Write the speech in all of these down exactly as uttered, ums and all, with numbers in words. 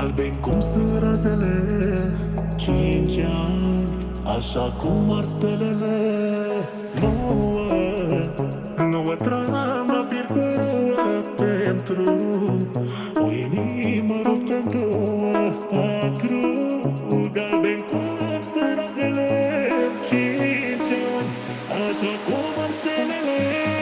Galben cum sunt razele, cinci ani, așa cum ar stelele. Nouă, nouă trama virgulă pentru o inimă ruptă în două. Patru, galben cum sunt razele, cinci ani, așa cum ar stelele.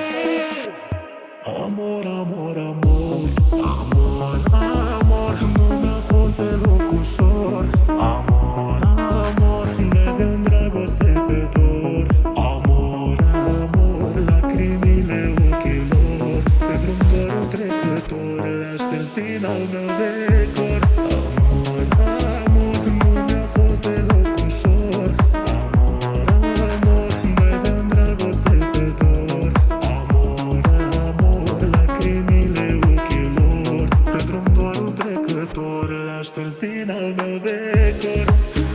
Amor, amor, amor, amor, amor, nu mi-a fost deloc ușor. Amor, amor, neg-în dragoste pe dor. Amor, amor, lacrimile ochilor, pe drum doar un trecător le-a șters din al meu decor. Amor, amor, nu mi-a fost deloc ușor. Amor, amor, neg-în dragoste pe dor. Amor, amor, lacrimile ochilor, pe drum doar un trecător le-a șters din al meu decor.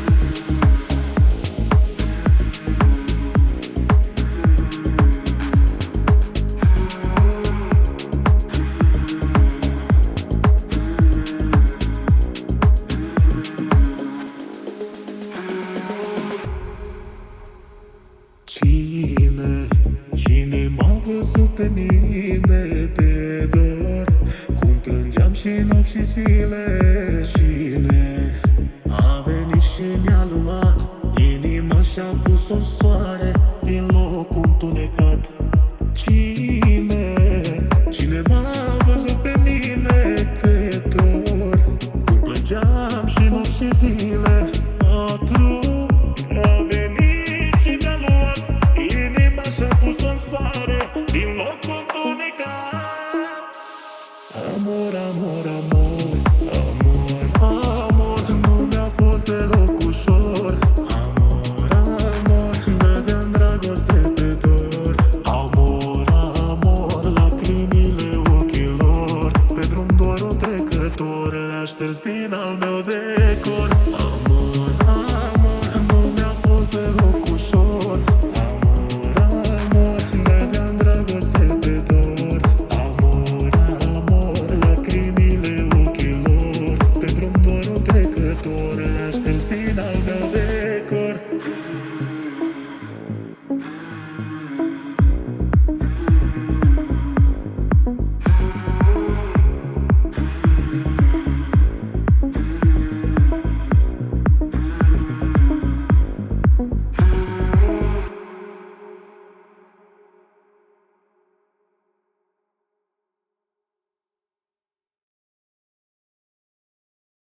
Cine, cine m-a văzut pe mine de dor, cum plângeam și nopți și zile? Cine